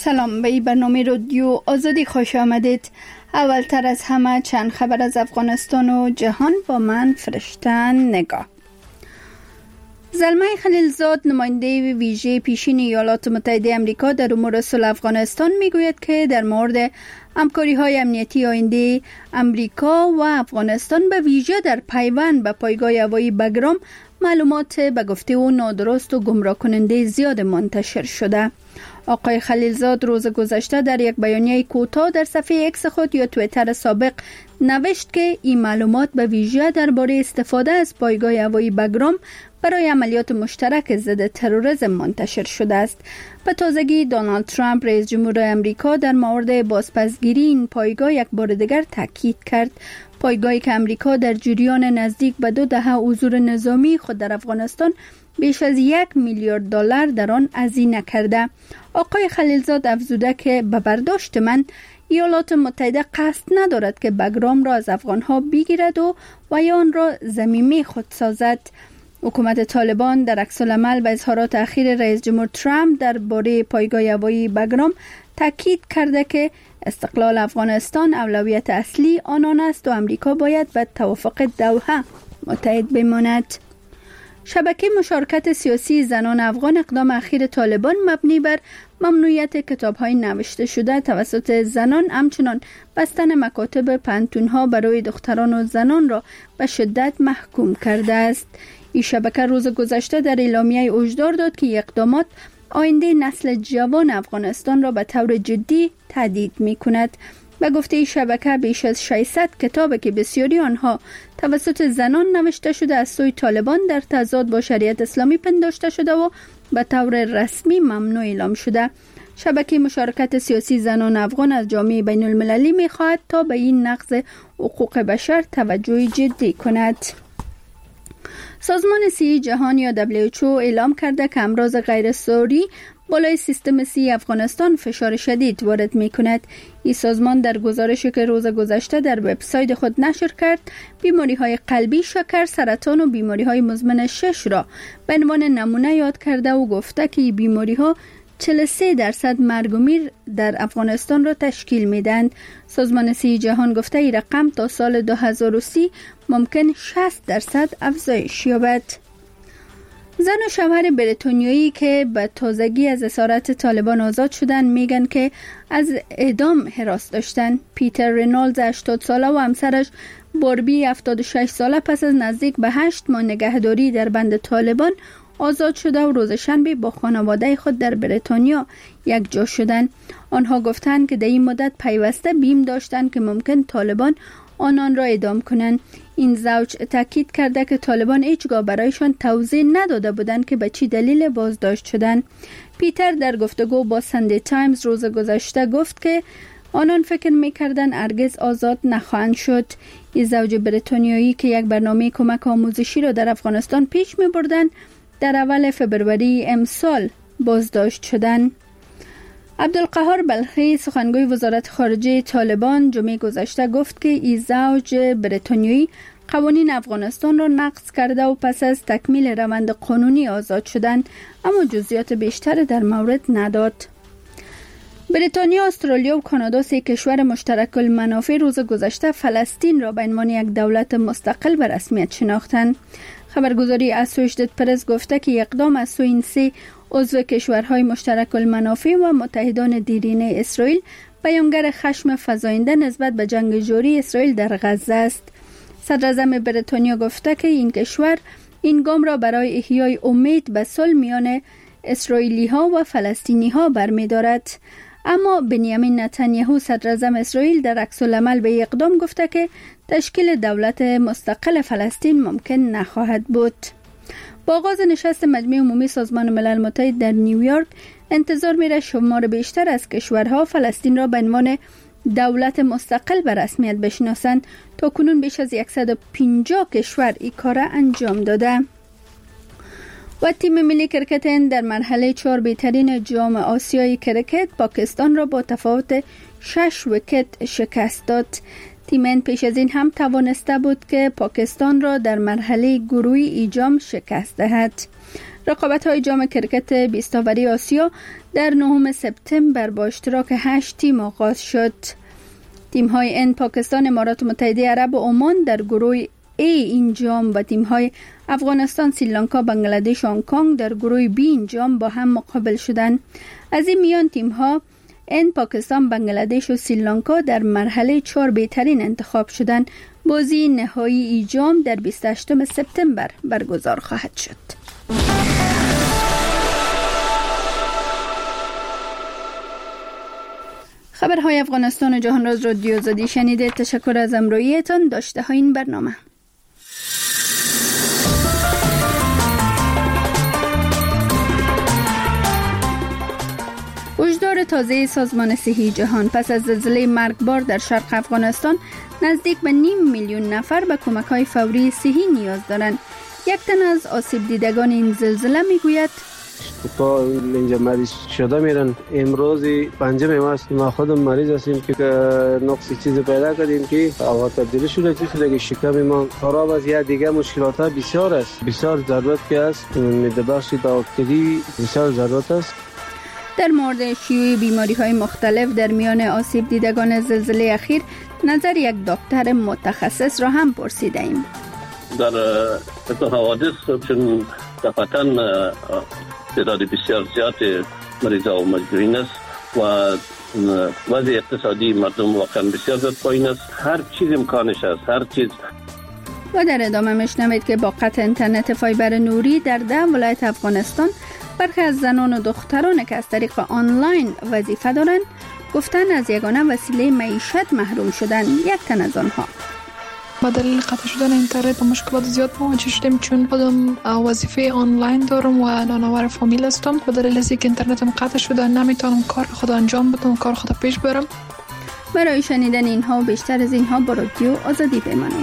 سلام، به این برنامه رادیو آزادی خوش آمدید. اولتر از همه چند خبر از افغانستان و جهان با من فرشته نگاه. زلمه خلیلزاد، نماینده ویژه پیشین ایالات متحده آمریکا در امور صلح افغانستان، میگوید که در مورد همکاری‌های امنیتی آینده آمریکا و افغانستان به ویژه در پیوند به پایگاه هوایی بگرام معلومات به گفته او نادرست و گمراه کننده زیاد منتشر شده. آقای خلیلزاد روز گذشته در یک بیانیه کوتاه در صفحه اکس خود یا توییتر سابق نوشت که این معلومات به ویژه درباره استفاده از پایگاه هوایی بگرام برای عملیات مشترک ضد تروریسم منتشر شده است. به تازگی دونالد ترامپ رئیس جمهور آمریکا در مورد بازپسگیری این پایگاه یک بار دیگر تاکید کرد. پایگاهی که آمریکا در جریان نزدیک به 2 دهه حضور نظامی خود در افغانستان بیش از 1 میلیارد دلار در آن هزینه کرده. آقای خلیلزاد افزوده که به برداشت من ایالات متحده قصد ندارد که بگرام را از افغانها بگیرد و یا آن را ضمیمه خود سازد. حکومت طالبان در عکس العمل به اظهارات اخیر رئیس جمهور ترامپ درباره پایگاه هوایی بگرام تاکید کرده که استقلال افغانستان اولویت اصلی آنان است و آمریکا باید به توافق دوحه متحد بماند. شبکه مشارکت سیاسی زنان افغان اقدام اخیر طالبان مبنی بر ممنوعیت کتاب‌های نوشته شده توسط زنان، همچنان بستن مکاتب پانتون‌ها برای دختران و زنان را به شدت محکوم کرده است. این شبکه روز گذشته در اعلامیه هشدار داد که اقدامات آینده نسل جوان افغانستان را به طور جدی تهدید می‌کند. به گفته این شبکه بیش از 600 کتاب که بسیاری آنها توسط زنان نوشته شده از سوی طالبان در تضاد با شریعت اسلامی پنداشته شده و به طور رسمی ممنوع اعلام شده. شبکه مشارکت سیاسی زنان افغان از جامعه بین المللی می‌خواهد تا به این نقض حقوق بشر توجه جدی کند. سازمان صحی جهان یا WHO اعلام کرده که امراض غیر ساری بالای سیستم صحی افغانستان فشار شدید وارد می کند. این سازمان در گزارشی که روز گذشته در وبسایت خود نشر کرد، بیماری های قلبی، شکر، سرطان و بیماری های مزمن 6 را به عنوان نمونه یاد کرده و گفته که این بیماری ها 43% مرگ و میر در افغانستان را تشکیل میدند. سازمان صحی جهان گفته این رقم تا سال 2030 ممکن 60% افزایش یابد. زن و شوهر بریتانیایی که به تازگی از اسارت طالبان آزاد شدند میگن که از اعدام هراس داشتن. پیتر رینولدز 80 ساله و همسرش باربی 76 ساله پس از نزدیک به 8 ماه نگهداری در بند طالبان آزاد شده و روز شنبه با خانواده خود در بریتانیا یک جا شدند. آنها گفتند که در این مدت پیوسته بیم داشتند که ممکن طالبان آنان را اعدام کنند. این زوج تاکید کرده که طالبان هیچگاه برایشان توضیح نداده بودند که به چه دلیل بازداشت شدند. پیتر در گفتگو با ساندی تایمز روز گذشته گفت که آنان فکر می‌کردند هرگز آزاد نخواهند شد. این زوج بریتانیایی که یک برنامه کمک آموزشی را در افغانستان پیش می‌بردند، در اول فبروری امسال بازداشت شدند. عبدالقهار بلخی، سخنگوی وزارت خارجه طالبان، جمعه گذشته گفت که این زوج بریتانیایی قوانین افغانستان را نقض کرده و پس از تکمیل روند قانونی آزاد شدند، اما جزئیات بیشتر در مورد نداد. بریتانیا، استرالیا و کانادا، 3 کشور مشترک المنافع، روز گذشته فلسطین را به عنوان یک دولت مستقل به رسمیت شناختند. خبرگزاری اسوشیتد پرس گفته که اقدام از سوی این 3 عضو کشورهای مشترک المنافع و متحدان دیرینه اسرائیل بیانگر خشم فزاینده نسبت به جنگ جاری اسرائیل در غزه است. صدراعظم بریتانیا گفته که این کشور این گام را برای احیای امید به صلح میان اسرائیلی ها و فلسطینی ها برمی‌دارد. اما بنیامین نتانیاهو، صدراعظم اسرائیل، در عکس العمل به اقدام گفته که تشکیل دولت مستقل فلسطین ممکن نخواهد بود. با آغاز نشست مجمع عمومی سازمان ملل متحد در نیویورک، انتظار میره شمار بیشتر از کشورها فلسطین را به عنوان دولت مستقل به رسمیت بشناسند. تا کنون بیش از 150 کشور این کار انجام داده. و تیم ملی کرکت هند در مرحله 4 بهترین جام آسیایی کرکت پاکستان را با تفاوت 6 ویکت شکست داد. تیم ان پیش از این هم توانسته بود که پاکستان را در مرحله گروهی ایجام شکست دهد. رقابت‌های جام کرکت 20 اوری آسیا در 9 سپتامبر با اشتراک 8 تیم آغاز شد. تیم‌های ان پاکستان، امارات متحده عرب و عمان در گروه A این جام و تیم‌های افغانستان، سریلانکا، بنگلادش و هنگ کنگ در گروه B این جام با هم مقابل شدند. از این میان تیم‌ها ان پاکستان، بنگلادش و سریلانکا در مرحله 4 بهترین انتخاب شدند. بازی نهایی ای جام در 28 سپتامبر برگزار خواهد شد. خبرهای افغانستان و جهان راز رادیو آزادی شنیده. تشکر از همراهیتان. داشته های این برنامه. هشدار تازه سازمان صحی جهان: پس از زلزله مرگبار در شرق افغانستان، نزدیک به 500,000 نفر به کمک‌های فوری صحی نیاز دارند. یک تن از آسیب دیدگان این زلزله میگوید تا اینجا مریض شده میرن. امروز پنجم ماست، ما خودم مریض هستیم که نقصی چیز پیدا کردیم که هوا تبدیل شده که شکم ما خراب است. یا دیگه مشکلات بسیار است، بسیار ضرورت که است میدبخش داکتری بسیار ضرورت است. در مورد شیوع بیماری‌های مختلف در میان آسیب دیدگان زلزله اخیر نظر یک دکتر متخصص را هم پرسیدیم. در حوادث چون دفعتاً تعداد بسیار زیاد مریضا و مجروحین است و وضع اقتصادی مردم واقعا بسیار زیاد پایین است. هر چیز امکانش است، هر چیز. و در ادامه میشنوید که با قطع اینترنت فایبر نوری در 10 ولایت افغانستان برخی از زنان و دختران که از طریق آنلاین وظیفه دارند گفتن از یگانه وسیله معیشت محروم شدن. یک تن از آنها: با دلیل قطع شدن اینترنت با مشکلات زیاد مواجه شدیم، چون خودم وظیفه آنلاین دارم و نانآور فامیل هستم. با دلیل اینکه اینترنتم قطع شده نمیتونم کار خود انجام بدم، کار خود پیش برم. برای شنیدن اینها و بیشتر از اینها با رادیو آزادی بمانید.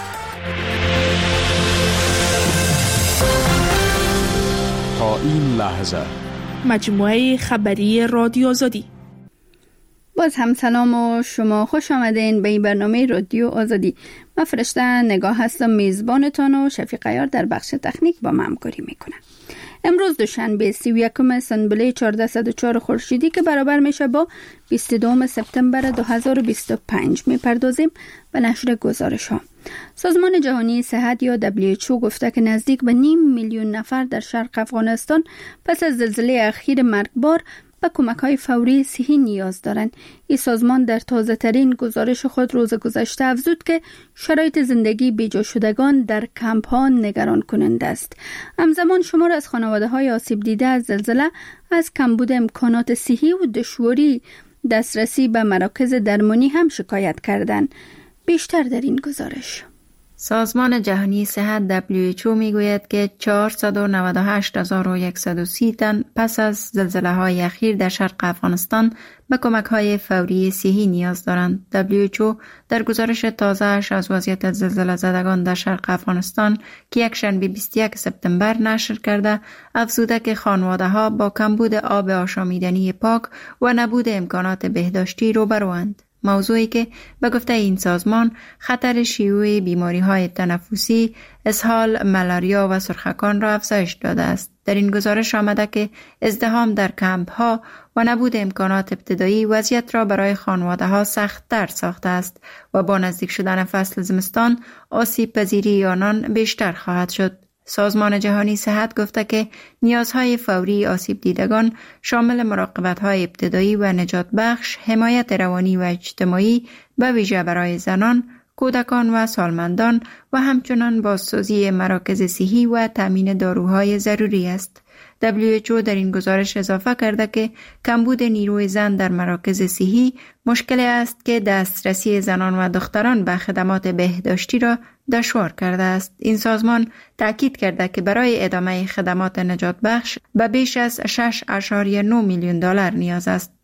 تا این لحظه مجموعه خبری رادیو آزادی. باز هم سلام و شما خوش آمدین به این برنامه رادیو آزادی. من فرشته نگاه هستم، میزبانتان و شفیق عیار در بخش تکنیک با من همکاری میکنه. امروز دوشنبه 31 سنبله 1404 خورشیدی که برابر میشه با 22 سپتامبر 2025 میپردازیم به نشر گزارش ها. سازمان جهانی صحت یا WHO گفته که نزدیک به 500,000 نفر در شرق افغانستان پس از زلزله اخیر مرگبار به کمک‌های فوری صحی نیاز دارند. این سازمان در تازه‌ترین گزارش خود روز گذشته افزود که شرایط زندگی بی‌جا شدگان در کمپ‌ها نگران کننده است. همزمان شمار از خانواده‌های آسیب دیده از زلزله از کمبود امکانات صحی و دشواری دسترسی به مراکز درمانی هم شکایت کردند. بیشتر در این گزارش. سازمان جهانی صحت WHO میگوید که 498,130 تن پس از زلزله‌های اخیر در شرق افغانستان به کمک‌های فوری صحی نیاز دارند. WHO در گزارش تازه‌اش از وضعیت زلزله زدگان در شرق افغانستان که یکشنبه 21 سپتامبر نشر کرده، افزوده که خانواده‌ها با کمبود آب آشامیدنی پاک و نبود امکانات بهداشتی روبروند. موضوعی که به گفته این سازمان خطر شیوع بیماری‌های تنفسی، اسهال، ملاریا و سرخکان را افزایش داده است. در این گزارش آمده که ازدحام در کمپ‌ها و نبود امکانات ابتدایی وضعیت را برای خانواده‌ها سخت‌تر ساخته است و با نزدیک شدن فصل زمستان آسیب پذیری آنان بیشتر خواهد شد. سازمان جهانی صحت گفته که نیازهای فوری آسیب دیدگان شامل مراقبت‌های ابتدایی و نجات بخش، حمایت روانی و اجتماعی به ویژه برای زنان، کودکان و سالمندان و همچنان بازسازی مراکز صحی و تامین داروهای ضروری است. WHO در این گزارش اضافه کرده که کمبود نیروی زن در مراکز صحی مشکلی است که دسترسی زنان و دختران به خدمات بهداشتی را دشوار کرده است. این سازمان تاکید کرده که برای ادامه خدمات نجات بخش به بیش از $6.9 میلیون نیاز است.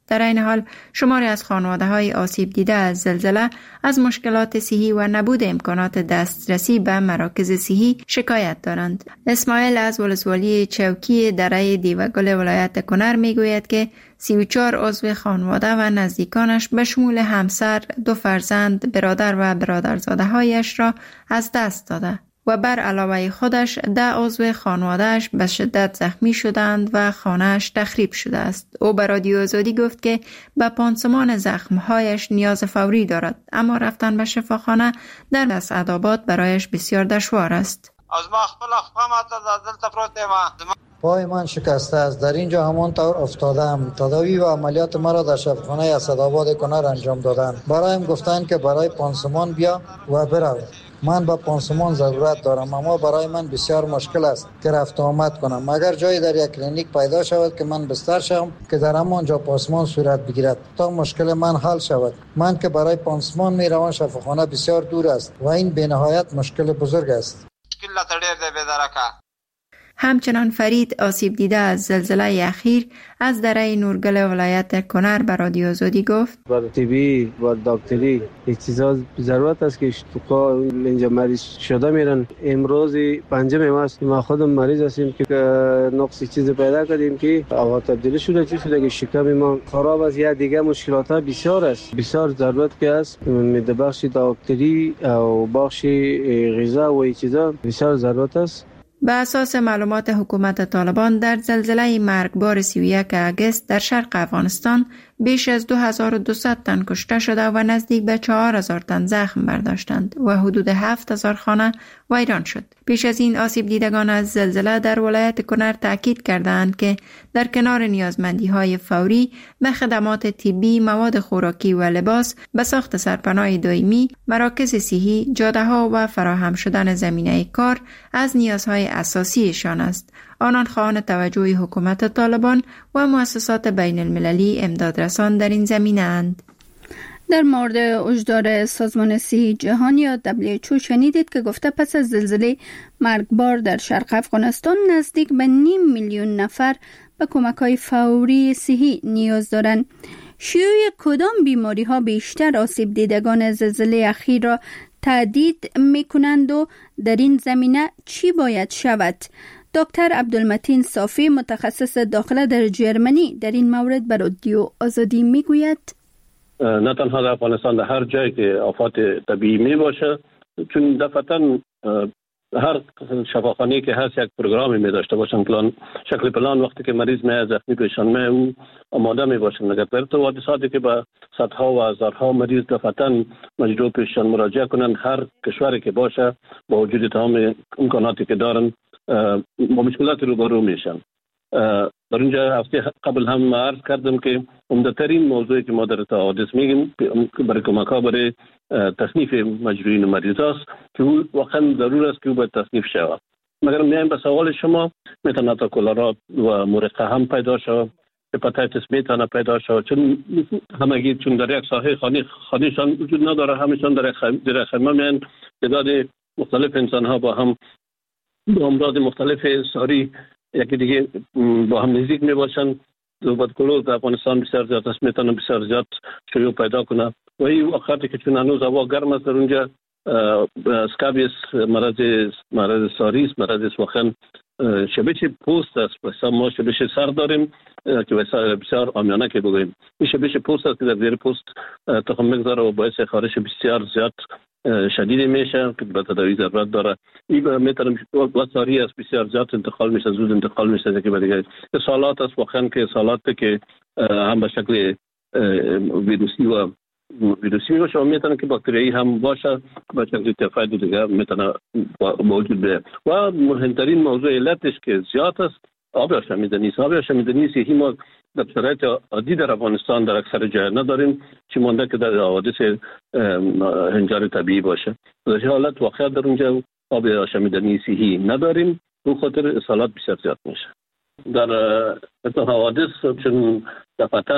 در این حال شماری از خانواده‌های آسیب دیده از زلزله از مشکلات صحی و نبود امکانات دسترسی به مراکز صحی شکایت دارند. اسماعیل از ولسوالی چوکی دره دیوگل ولایت کنر میگوید که 34 عضو خانواده و نزدیکانش به شمول همسر، 2 فرزند، برادر و برادرزاده‌هایش را از دست داده و بر علاوه خودش 10 عضو خانواده‌اش به شدت زخمی شدند و خانه‌اش تخریب شده است. او به رادیو آزادی گفت که به پانسمان زخم‌هایش نیاز فوری دارد، اما رفتن به شفاخانه در اسعدآباد برایش بسیار دشوار است. از ما خپل دلته پروت پای من شکسته است. در اینجا همان طور افتادم. تداوی و عملیات مرا در شفاخانه اسعدآباد کنر انجام دادند. برایم گفتند که برای پانسمان بیا و برو. من با پانسمان ضرورت دارم، اما برای من بسیار مشکل است که رفت و آمد کنم. اگر جایی در یک کلینیک پیدا شود که من بستر شوم که در همانجا پانسمان صورت بگیرد تا مشکل من حل شود. من که برای پانسمان میروم شفاخانه بسیار دور است و این به نهایت مشکل بزرگ است. همچنان فرید آسیب دیده از زلزله اخیر از دره نورگل ولایت کنر به رادیو آزادی گفت برای طبی و دکتری این چیزا ضرورت است که تو اینجا مریض شده میرن. امروز 5 ماست ما خودم مریض هستیم که نقص چیز پیدا کردیم که هوا تبدیل شده که شکم ما خراب است یا دیگه مشکلات بسیار است. بسیار ضرورت که است در بخش دکتری و بخش غذا و این چیزا بسیار ضرورت است. به اساس معلومات حکومت طالبان در زلزله مرگبار 31 اگست در شرق افغانستان بیش از 2200 تن کشته شده و نزدیک به 4000 تن زخم برداشتند و حدود 7000 خانه ویران شد. پیش از این آسیب دیدگان از زلزله در ولایت کنر تاکید کردند که در کنار نیازمندی‌های فوری به خدمات طبی، مواد خوراکی و لباس، به ساخت سرپناه دائمی، مراکز صحی، جاده‌ها و فراهم شدن زمینه کار از نیازهای اساسیشان است. آنان خواهان توجه حکومت طالبان و مؤسسات بین المللی امدادرسان در این زمینه اند. در مورد هشدار سازمان صحی جهانی یا WHO شنیدید که گفته پس از زلزله مرگبار در شرق افغانستان نزدیک به 500,000 نفر به کمک‌های فوری صحی نیاز دارند. شیوع کدام بیماری ها بیشتر آسیب دیدگان زلزله اخیر را تهدید می‌کنند و در این زمینه چی باید شود؟ دکتر عبدالمتین صافی متخصص داخله در جرمنی در این مورد به رادیو آزادی میگوید نه تنها در افغانستان، در هر جایی که آفات طبیعی می باشه، چون دفعتاً هر شفاخانه‌ای که هست یک پروگرامی می داشته باشن، شکل پلان وقتی که مریض می زخمی پیشان می اون آماده می باشن. اگر در تو حادثاتی که با صدها و هزارها مریض دفعتاً مجبور پیشان مراجعه کنن، هر کشوری که باشه با وجود تمام امکاناتی که دارن با مشکلات روبرو میشن. در اینجا هفته قبل هم عرض کردم که عمده‌ترین موضوعی که ما در حوادث میگیم برای کمک‌ها برای تصنیف مجروحین و مریض است که واقعا ضرور است که او باید تصنیف شود. مگر میایم به سوال شما، میتونه تا کلرا و مرقه هم پیدا شود، هپاتیتس میتونه پیدا شود، چون همگی چون در یک ساحه خانه‌شان وجود نداره، همیشان در خیمه میان. تعداد مختلف انسان‌ها با هم با امراض مختلف ساری یکی دیگه با هم نزدیک می باشن. توبرکلوز در افغانستان بسیار زیاد است، میتونه بسیار زیاد شیوع پیدا کنه و این وقتی که چون هنوز هوا گرم است در اونجا اسکابیس مرض ساری است، مرض واقعا شبیه پوست است. مثلا ما شبیه سر داریم که بسیار عامیانه که بگوییم این شبیه پوست است که در زیر پوست تخم میگذاره و باعث خارش بسیار زیاد شدید میشه که به تداوی ضرورت داره. این میتونه وساری است، بسیار زیاد انتقال میشه، زود انتقال میشه که دیگه سالات است واقعا که سالاتی که هم به شکل ویروسی باشه و میتونه که باکتریایی هم باشه به شکل تیفاید دیگه میتونه موجود بیاد. و مهمترین موضوع علتش که زیاد است آب آشامیدنی است. آب آشامیدنی است که ما در شرایط عادی در افغانستان در اکثر جای نداریم، چی مانده که در حوادث هنجار طبیعی باشه. در این حالت واقعا در اونجا آب آشامیدنی صحی نداریم، به خاطر اصالات بسیار زیاد میشه. در حوادث چون دفعتاً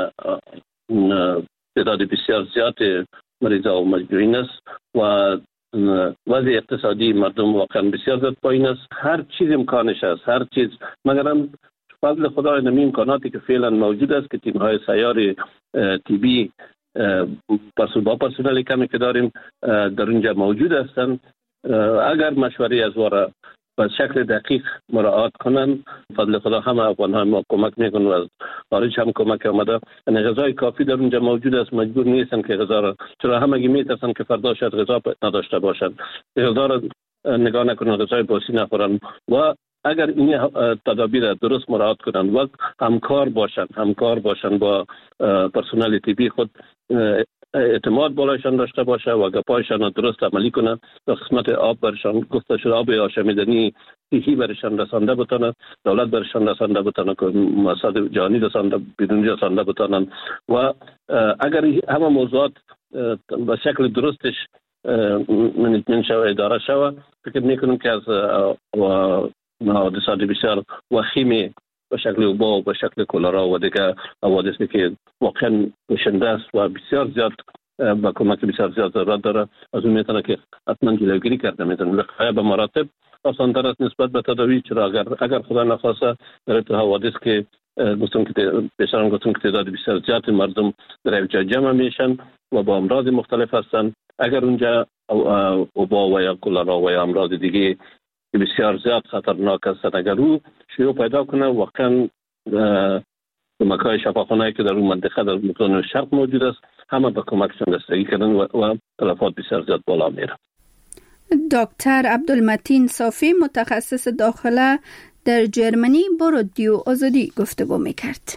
تعداد بسیار زیاد مریضا و مجروحین است و وضع اقتصادی مردم واقعا بسیار زیاد پایین است. هر چیز امکانش است، هر چیز، مگر هم فضل خدا این امکاناتی که فعلا موجود است که تیم‌های سیار تیبی با پرسنل کمی که داریم در اونجا موجود هستند، اگر مشوره از واره به شکل دقیق مراعات کنن، فضل خدا همه افغان‌ها ما کمک میکنن و از خارج هم کمک آمده. غذای کافی در اونجا موجود است، مجبور نیستن که غذا را، چرا همگی میترسن که فردا شاید غذا نداشته باشن، غذا را نگاه نکنن، غذای باسی نخورن و اگر این تدابیر درست مراعات کنن و همکار باشن با پرسنل طبی خود، اعتماد بالایشان داشته باشه و گپایشان درست عملی کنه، در قسمت آب برشان گفته شده آب آشامیدنی صحی برشان رسانده بتانه، دولت برشان رسانده بتانه که مؤسسات جهانی رسانده بدون رسانده بتانن و اگر همه موضوعات به شکل درستش منیجمنت شوه، اداره شوه، فکر میکنم که از حوادثات بسیار وخیمی به شکل وبا و به شکل کلرا و دیگه حوادثی که واقعا کشنده است و بسیار زیاد با کمک بسیار زیاد ضرورت داره، از اون میتونه که حتما جلوگیری کرده میتونه. وقایع به مراتب آسان‌تر است نسبت به تداوی، چرا اگر خدا نخواسته در تو حوادث که گفتم که تعداد بسیار زیاد مردم در یک جا جمع میشن و با امراض مختلف هستن، اگر اونجا وبا و یا کلرا و یا امراض دیگه بسیار زیاد خطرناک است، اگر او شیوع پیدا کنه، واقعا کمک‌های شفاخانه‌ای که در اون منطقه در مقام شرق موجود است همه به کمکشان رسیدگی کردن و تلفات بسیار زیاد بالا میره. دکتر عبدالمتین صافی متخصص داخله در جرمنی با رادیو آزادی گفتگو میکرد.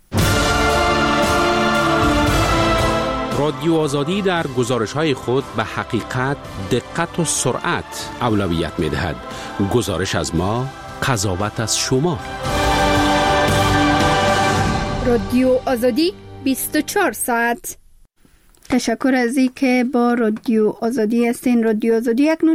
رادیو آزادی در گزارش‌های خود به حقیقت، دقت و سرعت اولویت می‌دهد. گزارش از ما، قضاوت از شما. رادیو آزادی 24 ساعت. تشکر از این که با رادیو آزادی هستین. رادیو آزادی اکنون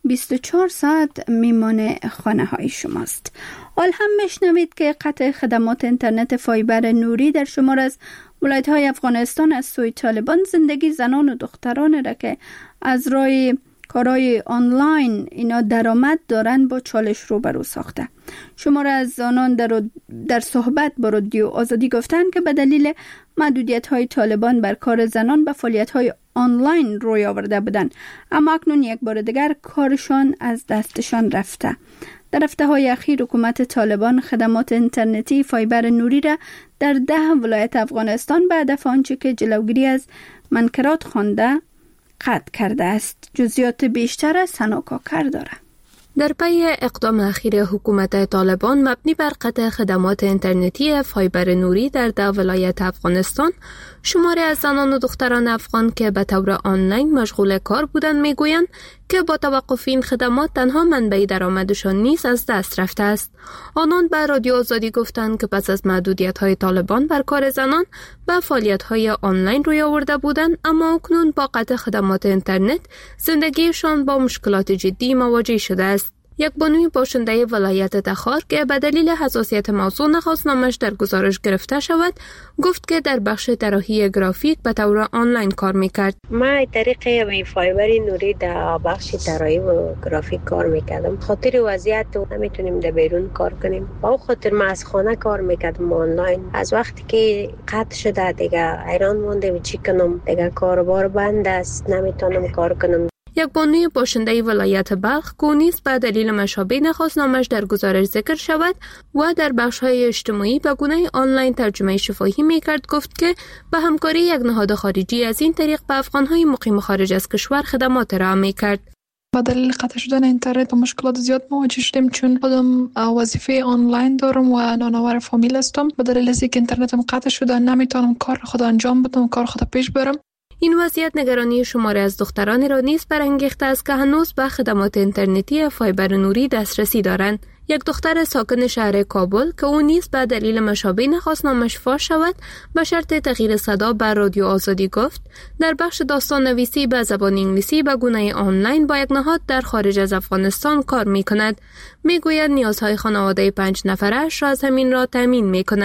24 ساعت میمان خانه های شماست. حال هم میشنوید که قطع خدمات اینترنت فایبر نوری در شمار از ولایت های افغانستان از سوی طالبان زندگی زنان و دختران را که از راه کارهای آنلاین اینا درآمد دارن با چالش روبرو ساخته. شمار از آنان در صحبت با رادیو آزادی گفتن که به دلیل محدودیت های طالبان بر کار زنان به فعالیت های آنلاین روی آورده بودن، اما اکنون یک بار دیگر کارشان از دستشان رفته. در هفته‌های اخیر حکومت طالبان خدمات اینترنتی فایبر نوری را در 10 ولایت افغانستان به هدف آنچه که جلوگیری از منکرات خوانده قطع کرده است. جزئیات بیشتر از سنا کاکر داره. در پی اقدام اخیر حکومت طالبان مبنی بر قطع خدمات اینترنتی فایبر نوری در 10 ولایت افغانستان، شماری از زنان و دختران افغان که به طور آنلاین مشغول کار بودند میگویند که با توقف این خدمات تنها منبع درآمدشان نیز از دست رفته است. آنان به رادیو آزادی گفتند که پس از محدودیت‌های طالبان بر کار زنان به فعالیت‌های آنلاین روی آورده بودند، اما اکنون با قطع خدمات اینترنت زندگیشان با مشکلات جدی مواجه شده است. یک بانوی باشنده ولایت تخار که به دلیل حساسیت موضوع نخواست نامش در گزارش گرفته شود، گفت که در بخش طراحی گرافیک به طور آنلاین کار میکرد. من طریق فایبر نوری در بخش طراحی و گرافیک کار میکردم. خاطر وضعیت نمیتونیم در بیرون کار کنیم، با خاطر من از خانه کار میکردم آنلاین. از وقتی که قطع شده دیگه حیران مونده چی کنم، دیگه کاربار بند است، نمیتونم کار کنم. یک بانوی باشنده ولایت بلخ که نیز به دلیل مشابه نخواست نامش در گزارش ذکر شود و در بخش‌های اجتماعی به گونه آنلاین ترجمه شفاهی می‌کرد، گفت که به همکاری یک نهاد خارجی از این طریق به افغان‌های مقیم خارج از کشور خدمات ارائه می‌کرد. با دلیل قطع شدن اینترنت و مشکلات زیاد مواجه شدیم، چون خودم وظیفه آنلاین دارم و نانآور فامیل هستم. با دلیل اینکه اینترنتم قطع شده نمیتونم کار خود انجام بدم، کار خود پیش برم. این وضعیت نگرانی شماری از دختران را نیز برانگیخته است که هنوز به خدمات اینترنتی فایبر نوری دسترسی دارند. یک دختر ساکن شهر کابل که او نیز به دلیل مشابه نخواست نامش فاش شود به شرط تغییر صدا بر رادیو آزادی گفت در بخش داستان نویسی به زبان انگلیسی به گونه آنلاین با یک نهاد در خارج از افغانستان کار می کند. می گوید نیازهای خانواده 5 نفرش را از همین را تامین می کند.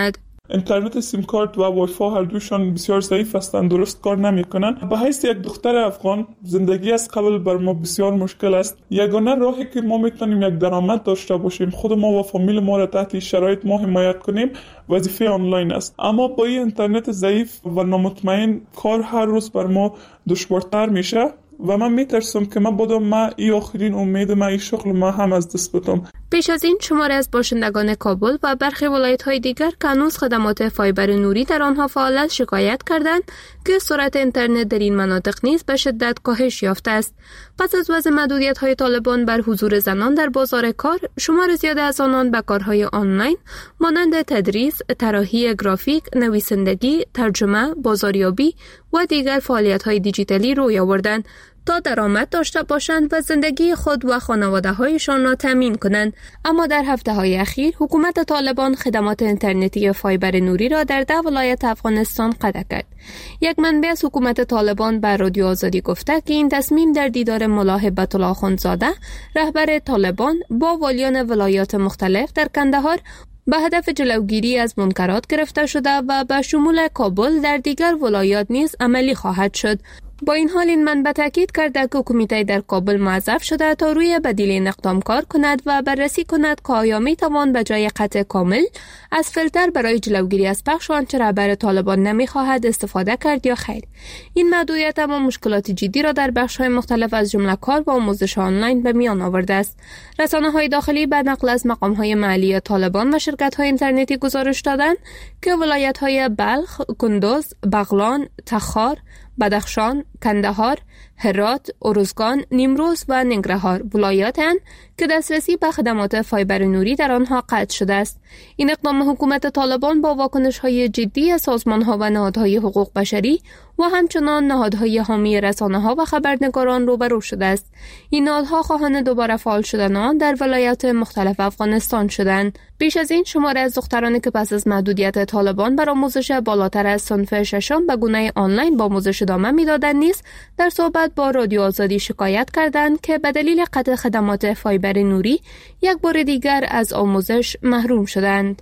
اینترنت سیم کارت و وای فای هر دوشان بسیار ضعیف هستند، درست کار نمیکنن. به حیث یک دختر افغان زندگی از قبل بر ما بسیار مشکل است. یگانه راهی که ما میتونیم یک درآمد داشته باشیم، خود ما و فامیل ما را تحت شرایط ما حمایت کنیم، وظیفه آنلاین است. اما با این اینترنت ضعیف و نامطمئن کار هر روز بر ما دشوارتر میشه و من میترسم که من این آخرین امید این شغل ما هم از دست بدم. پیش از این شماری از باشندگان کابل و برخی ولایت‌های دیگر که هنوز خدمات فایبر نوری در آنها فعال است شکایت کردند که سرعت اینترنت در این مناطق نیز به شدت کاهش یافته است. پس از وضع محدودیت‌های طالبان بر حضور زنان در بازار کار، شمار زیاد از آنان به کارهای آنلاین مانند تدریس، طراحی گرافیک، نویسندگی، ترجمه، بازاریابی و دیگر فعالیت‌های دیجیتالی روی آوردند تا درآمد داشته باشند و زندگی خود و خانواده‌هایشان را تامین کنند. اما در هفته‌های اخیر حکومت طالبان خدمات اینترنتی فایبر نوری را در 10 ولایت افغانستان قطع کرد. یک منبع از حکومت طالبان به رادیو آزادی گفته که این تصمیم در دیدار ملا هبت الله اخوندزاده رهبر طالبان با والیان ولایات مختلف در کندهار به هدف جلوگیری از منکرات گرفته شده و به شمول کابل در دیگر ولایات نیز عملی خواهد شد. با این حال این منبع تاکید کرده که کمیته در کابل موظف شده تا روی بدیل این اقدام کار کند و بررسی کند که آیا می توان به جای قطع کامل از فیلتر برای جلوگیری از پخش آنچه رهبر طالبان نمی خواهد استفاده کرد یا خیر. این محدودیت اما مشکلات جدی را در بخش‌های مختلف از جمله کار و آموزش آنلاین به میان آورده است. رسانه‌های داخلی به نقل از مقام‌های محلی طالبان و شرکت‌های اینترنتی گزارش دادند که ولایت‌های بلخ، کندوز، بغلان، تخار، بدخشان، کندهار، هرات، ارزگان، نیمروز و ننگرهار ولایاتند که دسترسی به خدمات فایبر نوری در آنها قطع شده است. این اقدام حکومت طالبان با واکنش‌های جدی از سازمان‌ها و نهادهای حقوق بشری و همچنان نهادهای حامی رسانه‌ها و خبرنگاران روبرو شده است. این نهادها خواهان دوباره فعال شدن آن در ولایات مختلف افغانستان شدند. بیش از این شماره از دخترانی که پس از محدودیت طالبان بر آموزش بالاتر از صنف ششم به گونه آنلاین با آموزش ادامه می‌دادند نیز در صحبت با رادیو آزادی شکایت کردند که به دلیل قطع خدمات فایبر نوری یک بار دیگر از آموزش محروم شدند.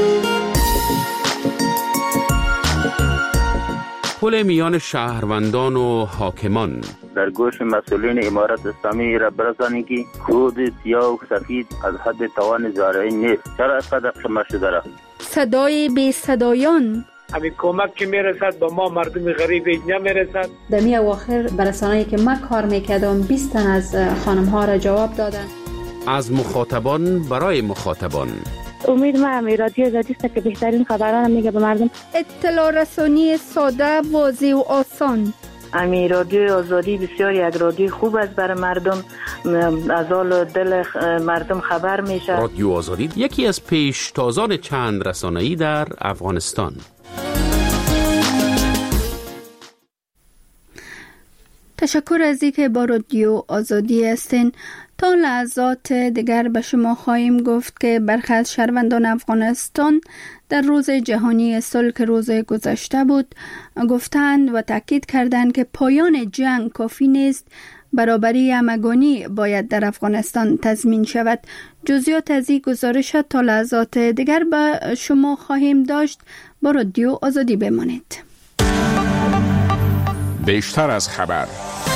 پل میان شهروندان و حاکمان در گوش مسئولین امارت اسلامی را برسانید که خود سیاه و سفید از حد توان زارعی نیست. چرا اینقدر خمه شده را؟ صدای بی صدایان همین کمک که میرسد به ما مردم غریب نمیرسد. در می اواخر برسانه‌ای که من کار میکردم 20 تن از خانم ها را جواب دادن. از مخاطبان برای مخاطبان. امید ما رادیو آزادی است که بهترین خبران میگه به مردم. اطلاع رسانی ساده، واضح و آسان. امی رادیو آزادی بسیار یک رادیو خوب است برای مردم، از حال دل مردم خبر میشه. رادیو آزادی یکی از پیشتازان چند رسانه‌ای در افغانستان. تشکر از اینکه با رادیو آزادی هستین. تا لحظات دیگر به شما خواهیم گفت که برخی از شهروندان افغانستان در روز جهانی صلح که روز گذشته بود گفتند و تاکید کردند که پایان جنگ کافی نیست، برابری همگانی باید در افغانستان تضمین شود. جزئیات از این گزارش تا لحظات دیگر به شما خواهیم داشت. با رادیو آزادی بمانید. بیشتر از خبر.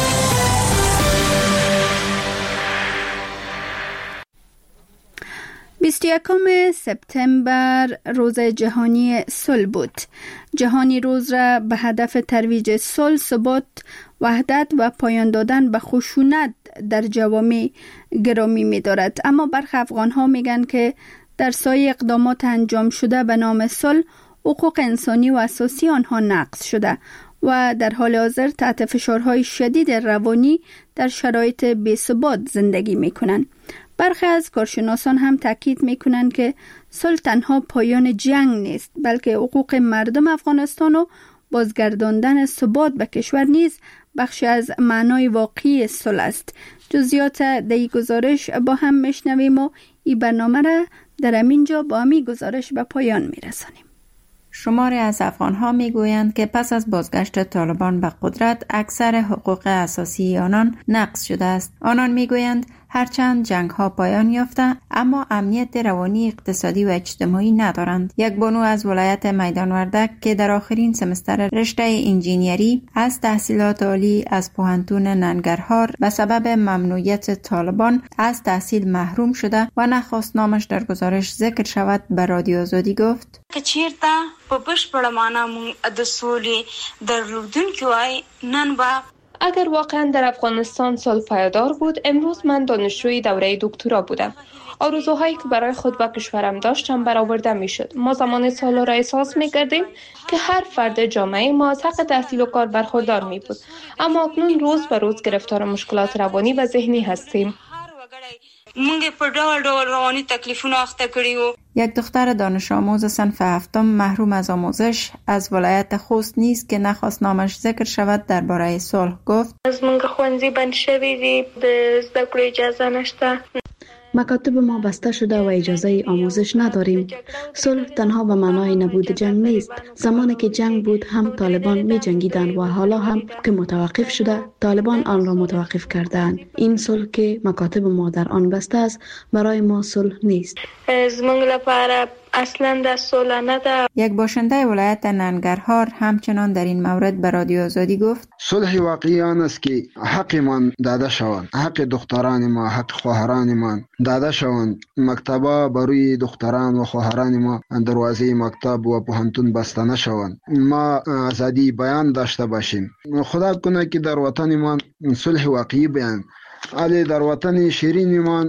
یکم سپتامبر روز جهانی صلح بود. جهانی روز را به هدف ترویج صلح، ثبات، وحدت و پایان دادن به خشونت در جوامع گرامی می‌دارد. اما برخی افغان‌ها میگن که در سایه اقدامات انجام شده به نام صلح، حقوق انسانی و اساسی آنها نقض شده و در حال حاضر تحت فشارهای شدید روانی در شرایط بی‌ثبات زندگی می‌کنند. برخی از کارشناسان هم تاکید می‌کنند که صلح تنها پایان جنگ نیست، بلکه حقوق مردم افغانستان و بازگرداندن ثبات به کشور نیز بخشی از معنای واقعی صلح است. جزئیات در این گزارش با هم میشنویم و این برنامه را در همینجا با همین گزارش به پایان میرسانیم. شماری از افغان‌ها میگویند که پس از بازگشت طالبان به قدرت اکثر حقوق اساسی آنان نقض شده است. آنان میگویند هرچند جنگ ها پایان یافته اما امنیت روانی، اقتصادی و اجتماعی ندارند. یک بانو از ولایت میدان وردک که در آخرین سمستر رشته انجینیری از تحصیلات عالی از پوهنتون ننگرهار به سبب ممنوعیت طالبان از تحصیل محروم شده و نخواست نامش در گزارش ذکر شود، به رادیو آزادی گفت که چیرته په بشپړه معنا د سولې درلودونکي وای نن به اگر واقعا در افغانستان صلح پایدار بود، امروز من دانشجوی دوره دکترا بودم. آرزوهایی که برای خود و کشورم داشتم برآورده میشد. ما زمان صلح را احساس میکردیم که هر فرد جامعه ما از حق تحصیل و کار برخوردار می بود. اما اکنون روز به روز گرفتار مشکلات روانی و ذهنی هستیم. مونږ په ډول ډول رواني تکلیفونه اخته کړیو. یک دختر دانش آموز صنف هفتم محروم از آموزش از ولایت خوست نیست که نخواست نامش ذکر شود درباره صلح گفت از مونږ ښوونځي بند شوی دی، د زده کړو اجازه نشته. مکاتب ما بسته شده و اجازه آموزش نداریم. صلح تنها به معنای نبود جنگ نیست. زمانی که جنگ بود هم طالبان می جنگیدند و حالا هم که متوقف شده طالبان آن را متوقف کردند. این صلح که مکاتب ما در آن بسته است برای ما صلح نیست. زمونږ لپاره اصلا در صلح نه ده. یک باشنده ولایت ننگرهار همچنان در این مورد به رادیو آزادی گفت صلح واقعی آن است که حقمان داده شوند، حق دختران ما، حق خواهران ما داده شوند. مکتبا بروی دختران و خواهران ما دروازه مکتب و پوهنتون بسته نشوند. ما آزادی بیان داشته باشیم. خدا کنه که در وطن ما صلح واقعی بیان، علی در وطن شیرین ما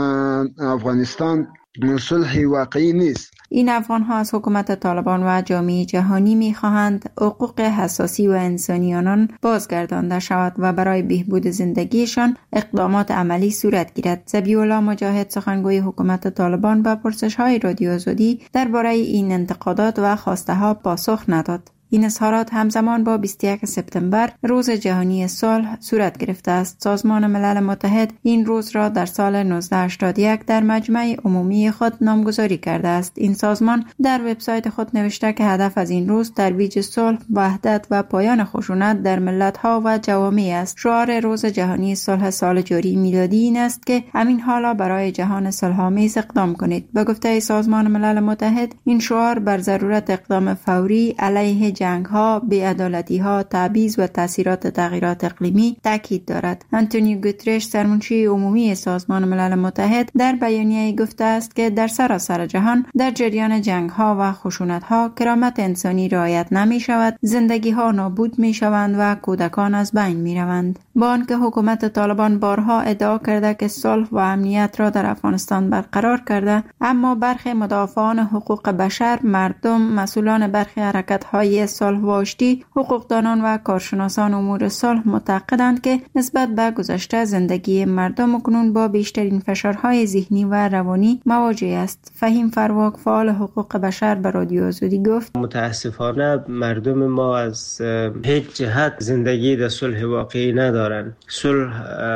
افغانستان صلح واقعی نیست. این افغان ها از حکومت طالبان و جامعه جهانی می خواهند حقوق اساسی و انسانی آنان بازگردانده شود و برای بهبود زندگیشان اقدامات عملی صورت گیرد. ذبیح الله مجاهد سخنگوی حکومت طالبان به پرسش های رادیو آزادی درباره این انتقادات و خواسته ها پاسخ نداد. این اظهارات همزمان با 21 سپتامبر روز جهانی صلح صورت گرفته است. سازمان ملل متحد این روز را در سال 1981 در مجمع عمومی خود نامگذاری کرده است. این سازمان در وبسایت خود نوشته که هدف از این روز ترویج صلح، وحدت و پایان خشونت در ملت‌ها و جوامع است. شعار روز جهانی صلح سال جاری میلادی این است که همین حالا برای جهان صلح‌آمیز اقدام کنید. به گفته سازمان ملل متحد این شعار بر ضرورت اقدام فوری علیه جنگ‌ها، بی‌عدالتی‌ها، تبعیض و تاثیرات تغییرات اقلیمی تاکید دارد. آنتونیو گوترش سرمنشی عمومی سازمان ملل متحد در بیانیه‌ای گفته است که در سراسر جهان در جریان جنگ‌ها و خشونت‌ها کرامت انسانی رعایت نمی‌شود، زندگی‌ها نابود می‌شوند و کودکان از بین می‌روند. با آنکه حکومت طالبان بارها ادعا کرده که صلح و امنیت را در افغانستان برقرار کرده، اما برخی مدافعان حقوق بشر، مردم، مسئولان برخی حرکت‌های صلح و آشتی، حقوقدانان و کارشناسان امور صلح معتقدند که نسبت به گذشته زندگی مردم اکنون با بیشترین فشارهای ذهنی و روانی مواجه است. فهیم فرواک فعال حقوق بشر به رادیو آزادی گفت متاسفانه مردم ما از هیچ جهت زندگی در صلح واقعی ندارند. صلح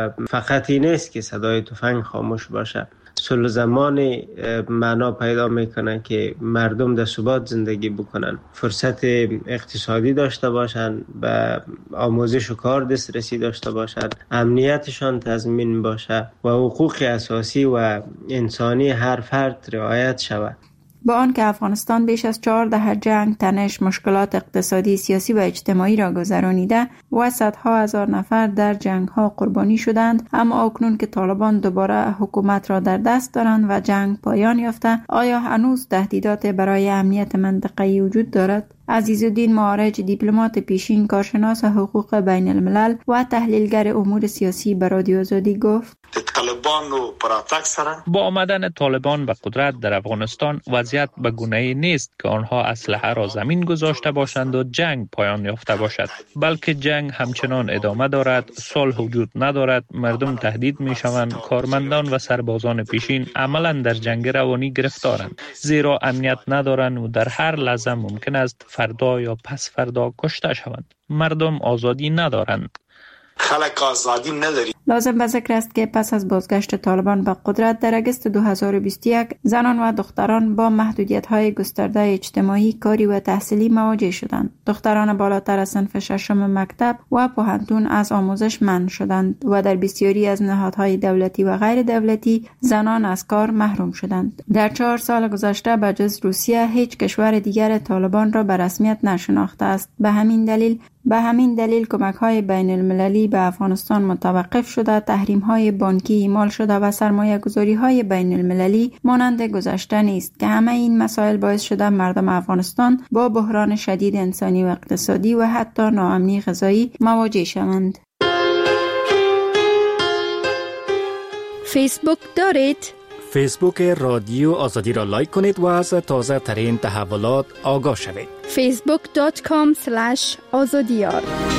فقط این نیست که صدای تفنگ خاموش باشه. صلح زمانی معنا پیدا میکنه که مردم در ثبات زندگی بکنن، فرصت اقتصادی داشته باشن، به آموزش و کار دسترسی داشته باشن، امنیتشان تضمین باشه و حقوق اساسی و انسانی هر فرد رعایت شود. با آنکه افغانستان بیش از 4 دهه جنگ، تنش، مشکلات اقتصادی، سیاسی و اجتماعی را گذرانیده و صدها هزار نفر در جنگ‌ها قربانی شدند، اما اکنون که طالبان دوباره حکومت را در دست دارند و جنگ پایان یافته، آیا هنوز تهدیدات برای امنیت منطقه‌ای وجود دارد؟ عزیزالدین معارج، دیپلمات پیشین، کارشناس حقوق بین الملل و تحلیلگر امور سیاسی به رادیو آزادی گفت با آمدن طالبان به قدرت در افغانستان وضعیت به گونه‌ای نیست که آنها اسلحه را زمین گذاشته باشند و جنگ پایان یافته باشد، بلکه جنگ همچنان ادامه دارد، صلح وجود ندارد، مردم تهدید می شوند، کارمندان و سربازان پیشین عملا در جنگ روانی گرفتارند، زیرا امنیت ندارند و در هر لحظه ممکن است فردا یا پس فردا کشته شوند. مردم آزادی ندارند. خلق آزادی نداری. لازم به ذکر است که پس از بازگشت طالبان به قدرت در اگست 2021 زنان و دختران با محدودیت‌های گسترده اجتماعی، کاری و تحصیلی مواجه شدند. دختران بالاتر از صنف ششم مکتب و پوهنتون از آموزش منع شدند و در بسیاری از نهادهای دولتی و غیر دولتی زنان از کار محروم شدند. در 4 سال گذشته به جز روسیه هیچ کشور دیگر طالبان را به رسمیت نشناخته است. به همین دلیل کمک‌های بین المللی به افغانستان متوقف شده، تحریم‌های بانکی اعمال شده و سرمایه‌گذاری‌های بین المللی مانند گذشته نیست که همه این مسائل باعث شده مردم افغانستان با بحران شدید انسانی و اقتصادی و حتی ناامنی غذایی مواجه شوند. فیسبوک دارید؟ فیسبوک رادیو آزادی را لایک کنید و از تازه ترین تحولات آگاه شوید. facebook.com/azadiyar